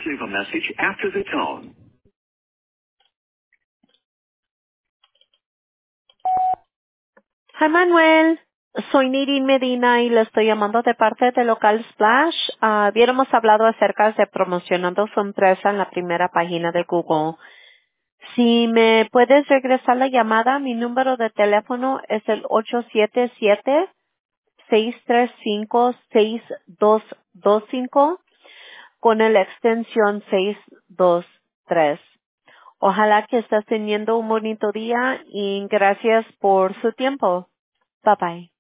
leave a message after the tone. Hi Manuel, soy Nirin Medina y le estoy llamando de parte de Local Splash. Hubiéramos hablado acerca de promocionando su empresa en la primera página de Google. Si me puedes regresar la llamada, mi número de teléfono es el 877-635-6225 con la extensión 623. Ojalá que estés teniendo un bonito día y gracias por su tiempo. Bye bye.